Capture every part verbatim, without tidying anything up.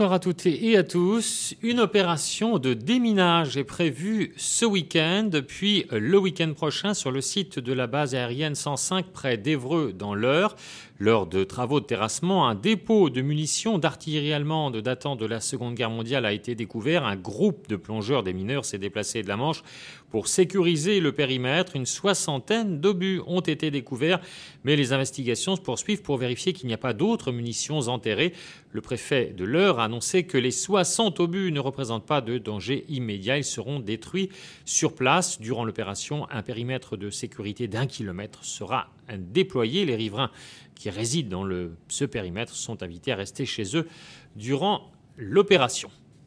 Bonsoir à toutes et à tous. Une opération de déminage est prévue ce week-end, puis le week-end prochain sur le site de la base aérienne cent cinq près d'Évreux dans l'Eure. Lors de travaux de terrassement, un dépôt de munitions d'artillerie allemande datant de la Seconde Guerre mondiale a été découvert. Un groupe de plongeurs des mineurs s'est déplacé de la Manche pour sécuriser le périmètre. Une soixantaine d'obus ont été découverts, mais les investigations se poursuivent pour vérifier qu'il n'y a pas d'autres munitions enterrées. Le préfet de l'Eure a annoncé que les soixante obus ne représentent pas de danger immédiat. Ils seront détruits sur place. Durant l'opération, un périmètre de sécurité d'un kilomètre sera déployé. Les riverains qui résident dans le, ce périmètre sont invités à rester chez eux durant l'opération.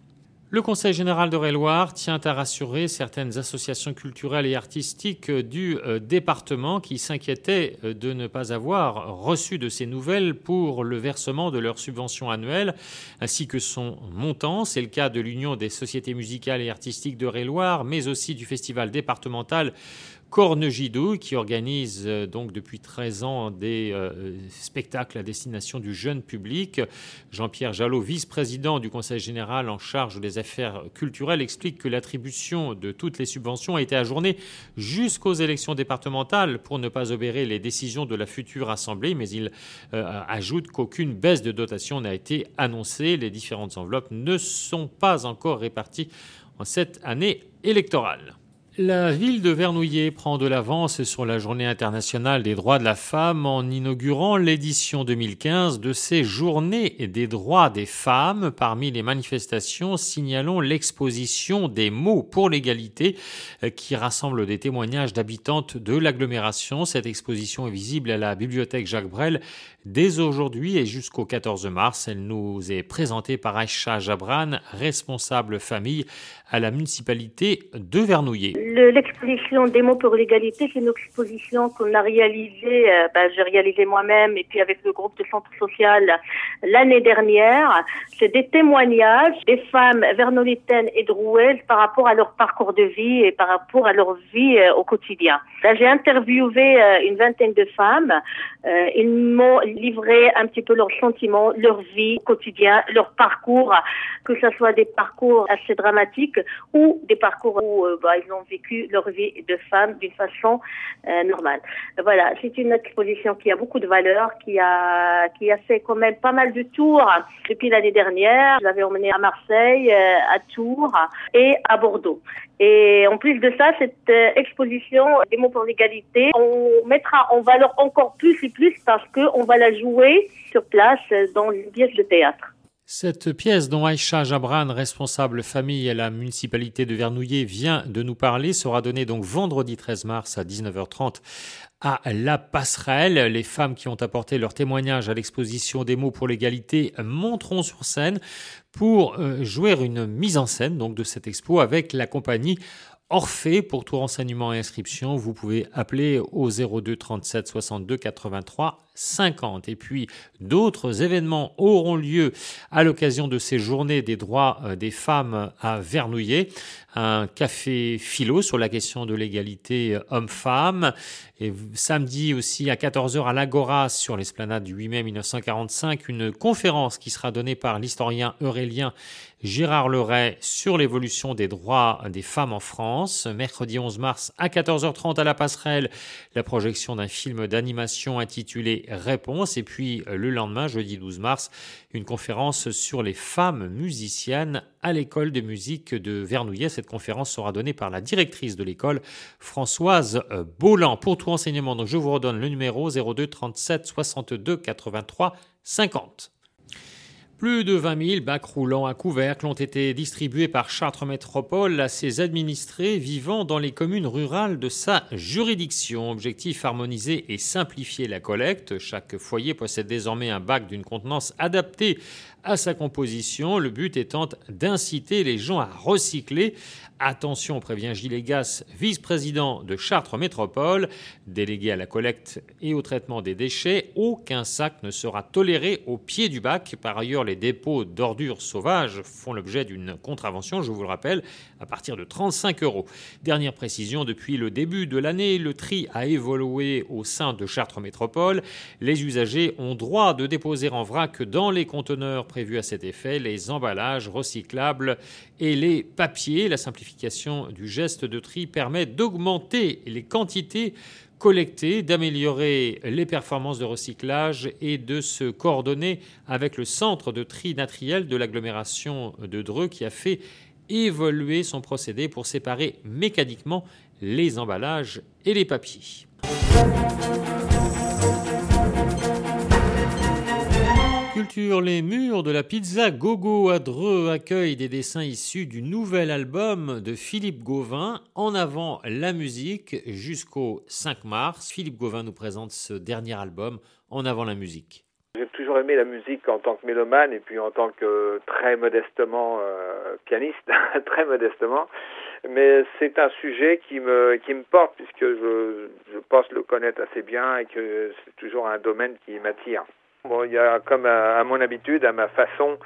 Le Conseil général d'Eure-et-Loir tient à rassurer certaines associations culturelles et artistiques du département qui s'inquiétaient de ne pas avoir reçu de ces nouvelles pour le versement de leur subvention annuelle ainsi que son montant. C'est le cas de l'Union des sociétés musicales et artistiques d'Eure-et-Loir, mais aussi du festival départemental Cornegidou, qui organise euh, donc depuis treize ans des euh, spectacles à destination du jeune public. Jean-Pierre Jalot, vice-président du Conseil général en charge des affaires culturelles, explique que l'attribution de toutes les subventions a été ajournée jusqu'aux élections départementales pour ne pas obérer les décisions de la future Assemblée, mais il euh, ajoute qu'aucune baisse de dotation n'a été annoncée. Les différentes enveloppes ne sont pas encore réparties en cette année électorale. La ville de Vernouillet prend de l'avance sur la Journée internationale des droits de la femme en inaugurant l'édition deux mille quinze de ces Journées des droits des femmes. Parmi les manifestations, signalons l'exposition des mots pour l'égalité qui rassemble des témoignages d'habitantes de l'agglomération. Cette exposition est visible à la bibliothèque Jacques Brel dès aujourd'hui et jusqu'au quatorze mars. Elle nous est présentée par Aïcha Jabran, responsable famille à la municipalité de Vernouillet. Le, l'exposition des mots pour l'égalité, c'est une exposition qu'on a réalisée, euh, ben, j'ai réalisé moi-même et puis avec le groupe de centre social l'année dernière. C'est des témoignages des femmes vernolitaines et drouaises par rapport à leur parcours de vie et par rapport à leur vie euh, au quotidien. Là, j'ai interviewé euh, une vingtaine de femmes. Euh, ils m'ont livré un petit peu leurs sentiments, leur vie au quotidien, leur parcours, que ce soit des parcours assez dramatiques ou des parcours où euh, bah, ils ont vécu leur vie de femme d'une façon euh, normale. Voilà, c'est une exposition qui a beaucoup de valeur, qui a qui a fait quand même pas mal de tours depuis l'année dernière. Je l'avais emmené à Marseille, euh, à Tours et à Bordeaux. Et en plus de ça, cette euh, exposition des mots pour l'égalité, on mettra en valeur encore plus et plus parce qu'on va la jouer sur place dans une pièce de théâtre. Cette pièce dont Aïcha Jabran, responsable famille à la municipalité de Vernouillet, vient de nous parler sera donnée donc vendredi treize mars à dix-neuf heures trente à La Passerelle. Les femmes qui ont apporté leur témoignage à l'exposition des mots pour l'égalité monteront sur scène pour jouer une mise en scène donc de cette expo avec la compagnie Orphée. Pour tout renseignement et inscription, vous pouvez appeler au zéro deux trente-sept soixante-deux quatre-vingt-trois cinquante. Et puis, d'autres événements auront lieu à l'occasion de ces journées des droits des femmes à Vernouillet. Un café philo sur la question de l'égalité homme-femme. Et samedi aussi à quatorze heures à l'Agora sur l'esplanade du huit mai mille neuf cent quarante-cinq, une conférence qui sera donnée par l'historien eurélien Gérard Leray sur l'évolution des droits des femmes en France. Mercredi onze mars à quatorze heures trente à La Passerelle, la projection d'un film d'animation intitulé Réponse. Et puis le lendemain, jeudi douze mars, une conférence sur les femmes musiciennes à l'école de musique de Vernouillet. Cette conférence sera donnée par la directrice de l'école, Françoise Bolland. Pour tout renseignement, donc je vous redonne le numéro zéro deux trente-sept soixante-deux quatre-vingt-trois cinquante. Plus de vingt mille bacs roulants à couvercle ont été distribués par Chartres Métropole à ses administrés vivant dans les communes rurales de sa juridiction. Objectif, harmoniser et simplifier la collecte. Chaque foyer possède désormais un bac d'une contenance adaptée à sa composition, le but étant d'inciter les gens à recycler. Attention, prévient Gilles Egas, vice-président de Chartres Métropole, délégué à la collecte et au traitement des déchets. Aucun sac ne sera toléré au pied du bac. Par ailleurs, les dépôts d'ordures sauvages font l'objet d'une contravention, je vous le rappelle, à partir de trente-cinq euros. Dernière précision, depuis le début de l'année, le tri a évolué au sein de Chartres Métropole. Les usagers ont droit de déposer en vrac dans les conteneurs prévues à cet effet, les emballages recyclables et les papiers. La simplification du geste de tri permet d'augmenter les quantités collectées, d'améliorer les performances de recyclage et de se coordonner avec le centre de tri natriel de l'agglomération de Dreux qui a fait évoluer son procédé pour séparer mécaniquement les emballages et les papiers. Culture, les murs de la pizza Gogo à Dreux accueillent des dessins issus du nouvel album de Philippe Gauvin, En avant la musique, jusqu'au cinq mars. Philippe Gauvin nous présente ce dernier album, En avant la musique. J'ai toujours aimé la musique en tant que mélomane et puis en tant que très modestement euh, pianiste, très modestement. Mais c'est un sujet qui me qui me porte puisque je, je pense le connaître assez bien et que c'est toujours un domaine qui m'attire. Bon, il y a comme à, à mon habitude, à ma façon,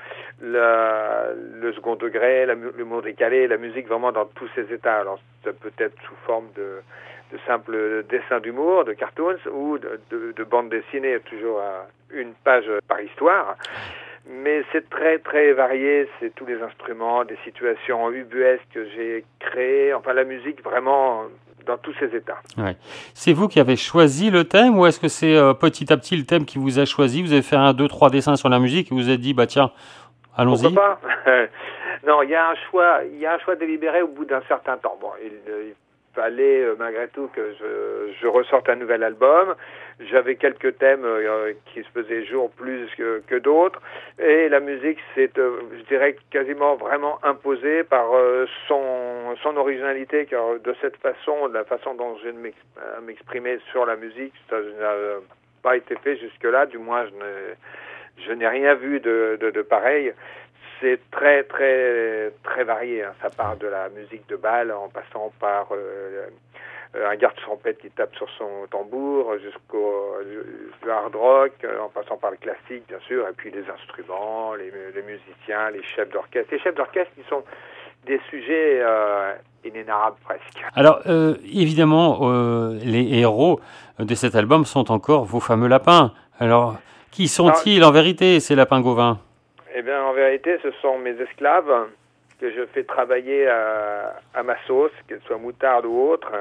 la, le second degré, la, l'humour décalé, la musique vraiment dans tous ses états. Alors ça peut être sous forme de, de simples dessins d'humour, de cartoons ou de, de, de bande dessinée, toujours à une page par histoire. Mais c'est très très varié, c'est tous les instruments, des situations ubuesques que j'ai créées, enfin la musique vraiment dans tous ses états. Ouais. C'est vous qui avez choisi le thème ou est-ce que c'est euh, petit à petit le thème qui vous a choisi? Vous avez fait un, deux, trois dessins sur la musique et vous vous êtes dit, bah tiens, allons-y. Pourquoi pas? Non, il y a un choix, il y a un choix délibéré au bout d'un certain temps. Bon, il, il fallait euh, malgré tout que je, je ressorte un nouvel album. J'avais quelques thèmes euh, qui se faisaient jour plus que, que d'autres. Et la musique s'est, euh, je dirais, quasiment vraiment imposée par euh, son, son originalité, car de cette façon, de la façon dont je vais m'exprimer sur la musique, ça n'a pas été fait jusque-là. Du moins, je n'ai, je n'ai rien vu de, de, de pareil. C'est très, très, très varié. Hein. Ça part de la musique de bal en passant par euh, un garde-trompette qui tape sur son tambour, jusqu'au euh, hard rock, euh, en passant par le classique, bien sûr, et puis les instruments, les, les musiciens, les chefs d'orchestre. Les chefs d'orchestre qui sont des sujets euh, inénarrables presque. Alors, euh, évidemment, euh, les héros de cet album sont encore vos fameux lapins. Alors, qui sont-ils en vérité, ces lapins Gauvin ? Eh bien, en vérité, ce sont mes esclaves que je fais travailler à, à ma sauce, qu'elle soit moutarde ou autre.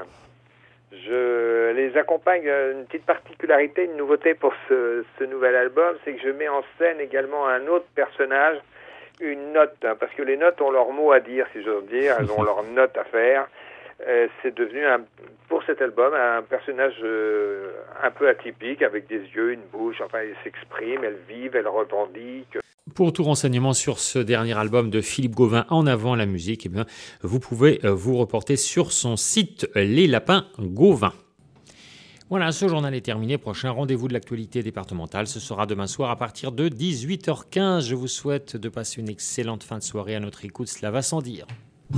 Je les accompagne. Une petite particularité, une nouveauté pour ce, ce nouvel album, c'est que je mets en scène également un autre personnage, une note, hein, parce que les notes ont leur mot à dire, si j'ose dire, elles ont leur note à faire. Euh, c'est devenu, un, pour cet album, un personnage euh, un peu atypique, avec des yeux, une bouche, enfin, elle s'exprime, elle vive, elle revendique. Pour tout renseignement sur ce dernier album de Philippe Gauvin, En avant la musique, eh bien, vous pouvez vous reporter sur son site Les Lapins Gauvin. Voilà, ce journal est terminé. Prochain rendez-vous de l'actualité départementale, ce sera demain soir à partir de dix-huit heures quinze. Je vous souhaite de passer une excellente fin de soirée à notre écoute, cela va sans dire.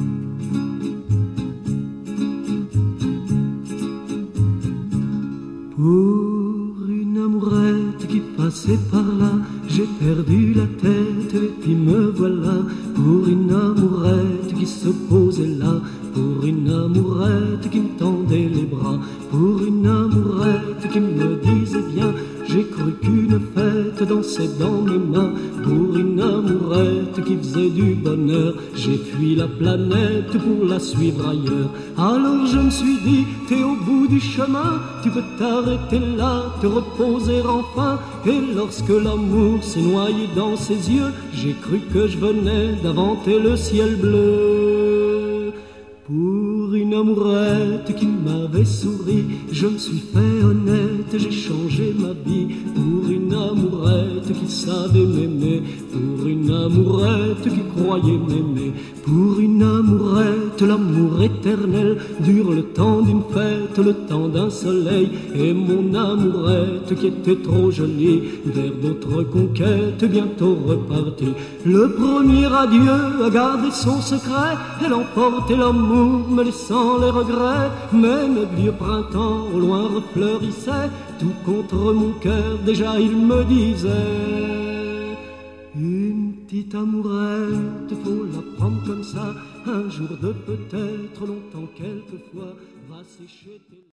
Pour une amourette qui passait par là, j'ai perdu la tête et puis me voilà. Pour une amourette qui se posait là, pour une amourette qui me tendait les bras, pour une amourette qui me disait viens, j'ai cru qu'une fête dansait dans mes mains. Pour une amourette qui faisait du bonheur, j'ai fui la planète pour la suivre ailleurs. Alors je me suis dit, t'es au bout du chemin, tu peux t'arrêter là, te reposer enfin. Et lorsque l'amour s'est noyé dans ses yeux, j'ai cru que je venais d'inventer le ciel bleu. Pour une amourette qui m'avait souri, je me suis fait honnête, j'ai changé ma vie. Pour une amourette qui savait m'aimer, pour une amourette qui croyait m'aimer, pour une amourette, l'amour éternel dure le temps d'une fête, le temps d'un soleil. Et mon amourette qui était trop jolie, vers d'autres conquêtes bientôt repartie. Le premier adieu a gardé son secret, elle emportait l'amour me laissant les regrets. Mais notre vieux printemps au loin refleurissait, tout contre mon cœur déjà il me disait: une petite amourette, faut la prendre comme ça, un jour de peut-être, longtemps quelquefois, va sécher tes...